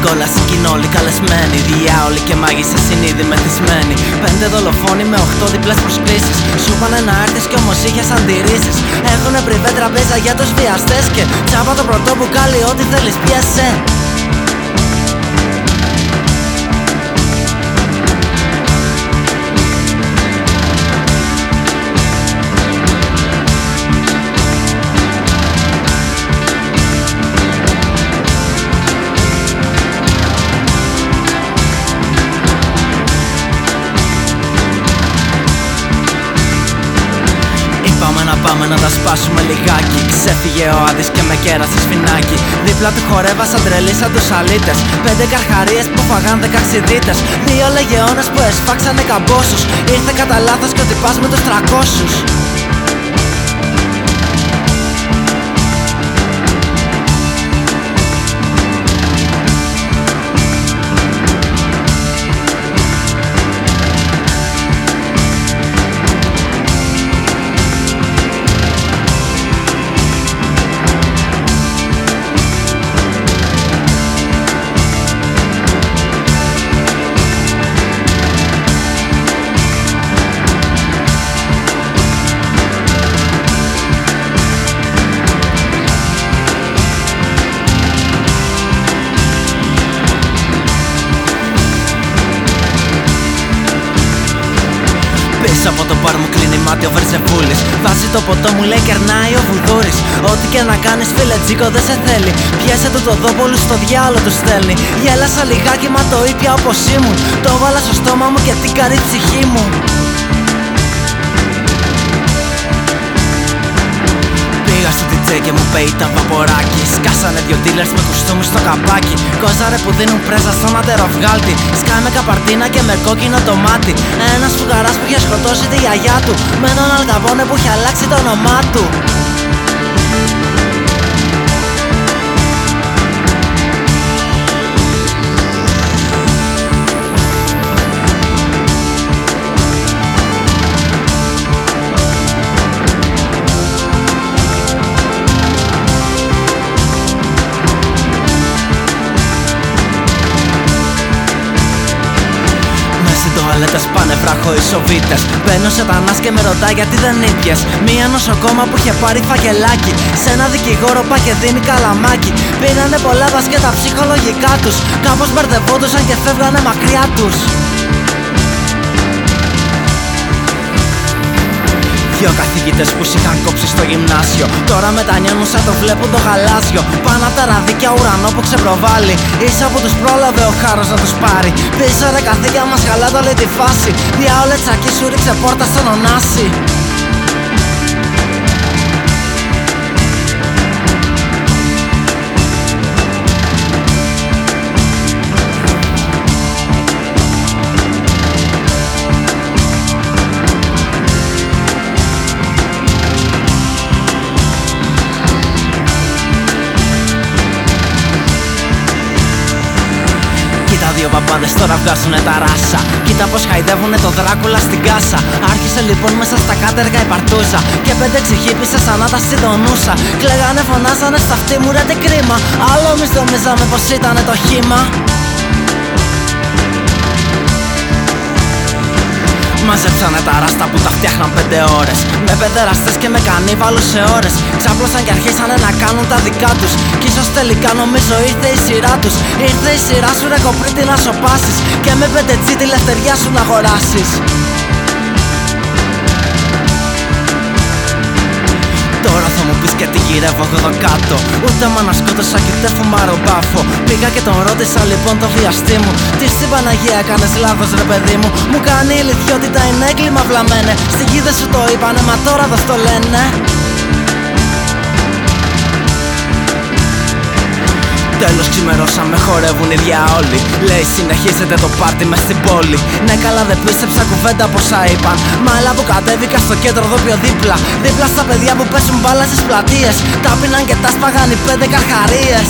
κόλαση κι είναι όλοι καλεσμένοι. Διάολοι και μάγισσες είναι ήδη μεθυσμένοι. 5 δολοφόνοι με 8 διπλές προσκλήσεις. Σου είπανε να έρθεις κι όμως είχες αντιρρήσεις. Έχουνε πριβέ τραπέζα για τους βιαστές και τσάπα το πρωτό μπουκάλι, ό,τι θέλεις πιάσε. Πάμε να τα σπάσουμε λιγάκι. Ξέφυγε ο Άδης και με κέρασε σφινάκι. Δίπλα του χορεύα σαν τρελή σαν τους αλήτες. 5 καρχαρίες που φαγάν 10 ξηδίτες. 2 λεγεώνες που εσφάξανε καμπόσους. Ήρθε κατά λάθος και ότι πας με τους 300. Πίσω από το μπαρ μου κλείνει μάτι ο Βερζεβούλης. Βάζει το ποτό μου λέει κερνάει ο Βουδούρης. Ό,τι και να κάνεις φίλε Τζίκο δεν σε θέλει. Πιάσε του το δόπολου στο διάλο του στέλνει. Γέλασα λιγάκι μα το ήπια όπως ήμουν. Το βάλα στο στόμα μου και την καρή ψυχή μου. Πήγα στο DJ και μου πέει τα βαποράκι. Σκάσανε 2 dealers με κουστούμι στο καπάκι. Κόζαρε που δίνουν πρέζα στον αντεροβγάλτη. Σκάμε καπαρτίνα και με κόκκινο το μάτι. Ένας φουγαράς που είχε σκοτώσει τη γιαγιά του. Με έναν αλκαβόνε που είχε αλλάξει το όνομά του. Τουαλέτες πάνε βραχοϊσοβίτες. Μπαίνω σε τανάς και με ρωτά γιατί δεν ήπιες. Μία νοσοκόμα που είχε πάρει φακελάκι. Σε ένα δικηγόρο πά και δίνει καλαμάκι. Πήρανε πολλά τα ψυχολογικά τους. Κάπως μπερδευόντουσαν και φεύγανε μακριά τους. 2 καθηγητές που σ' είχαν κόψει στο γυμνάσιο. Τώρα μετανιώνουν σαν το βλέπουν το γαλάζιο. Πάνω απ' τα ραδίκια ουρανό που ξεπροβάλλει. Ίσα που τους πρόλαβε ο χάρος να τους πάρει. Πίσω ρε καθήκια μας καλά το λέει τη φάση. Διάολε τσακί σου ρίξε πόρτα στον Ωνάση. Κοίτα 2 παπάδες τώρα βγάζουνε τα ράσα. Κοίτα πως χαϊδεύουνε το Δράκουλα στην κάσα. Άρχισε λοιπόν μέσα στα κάτεργα η παρτούζα. Και 5 ξεχύπησε σαν να τα συντονούσα. Κλαίγανε φωνάζανε στα αυτή μου ρε τι κρίμα. Άλλο εμείς νομίζαμε πως ήτανε το χύμα. Μαζέψανε τα ράστα που τα φτιάχναν 5 ώρες. Με παιδεραστές και με κανίβαλους σε ώρες. Ξάπλωσαν και αρχίσανε να κάνουν τα δικά τους. Κι ίσως τελικά νομίζω ήρθε η σειρά τους. Ήρθε η σειρά σου ρε κοπρίτη να σοπάσεις. Και με 5G τη λευτεριά σου να αγοράσεις. Τώρα θα μου πεις και τι γυρεύω εγώ εδώ κάτω. Ούτε μάνα σκότωσα και ούτε φουμάρω μπάφο. Πήγα και τον ρώτησα λοιπόν το βιαστή μου. Τι στην Παναγία κάνες λάθος ρε παιδί μου. Μου κάνει η ηλικιότητα είναι έγκλημα βλαμμένε. Στη γη δεν σου το είπανε μα τώρα δεν το λένε. Τέλος ξημερώσαμε, χορεύουν οι διάολοι. Λέει συνεχίζεται το πάρτι μες στην πόλη. Ναι καλά δεν πίστεψα κουβέντα πόσα είπαν. Μα έλα που κατέβηκα στο κέντρο εδώ πιο δίπλα. Δίπλα στα παιδιά που παίζουν μπάλα στις πλατείες. Τα πίναν και τα σπάγαν οι 5 καρχαρίες.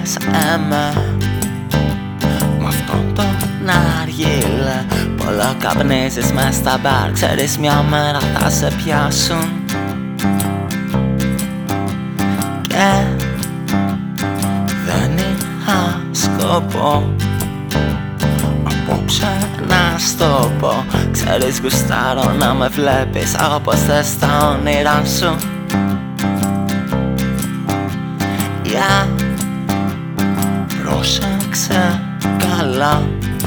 λες μ' αυτόν τον ναργίλε πολλό καπνίζεις μες στα μπαρ. Ξέρεις μια μέρα θα σε πιάσουν και δεν είχα σκοπό απόψε να στο πω. Ξέρεις γουστάρω να με βλέπεις όπως θες τα όνειρά σου. Πρόσεξε καλά,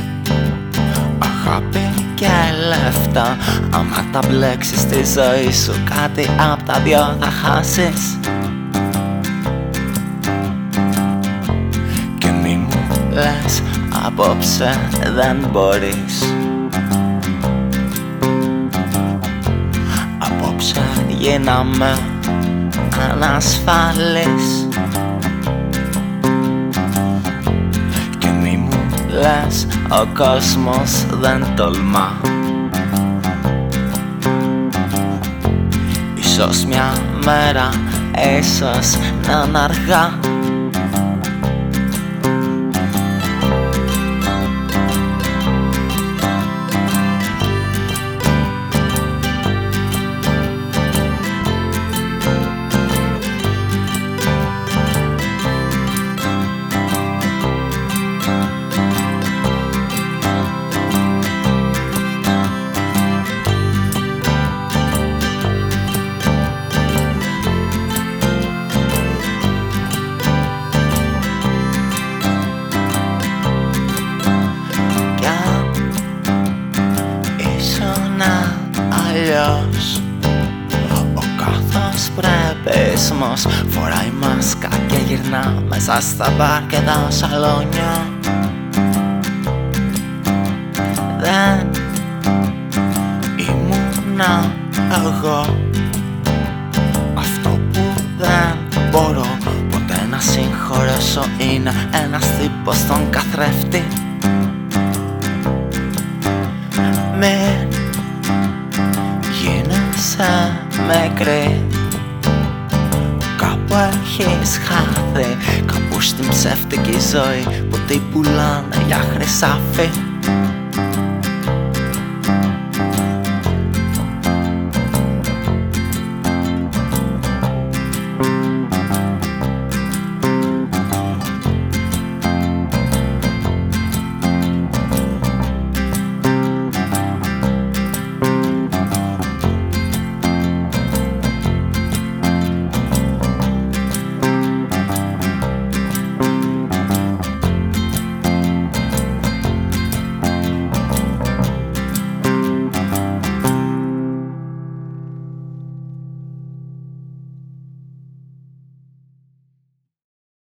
αγάπη και λεφτά. Άμα τα μπλέξεις στη ζωή σου, κάτι απ' τα δυο θα χάσεις. Και μη μου λες απόψε δεν μπορείς. Απόψε γίναμε ανασφάλεις. Λες ο κόσμος δεν τολμά. Ίσως μια μέρα, ίσως να είναι αργά. Ο κάθε πρέπισμος φοράει μάσκα και γυρνά μέσα στα μπαρ και τα σαλόνια. Δεν ήμουνα εγώ. Αυτό που δεν μπορώ ποτέ να συγχωρέσω είναι ένας τύπος στον καθρέφτη. Μην γίνεσαι μικρή, κάπου έχεις χάθει, κάπου στην ψεύτικη ζωή που την πουλάνε για χρυσάφι.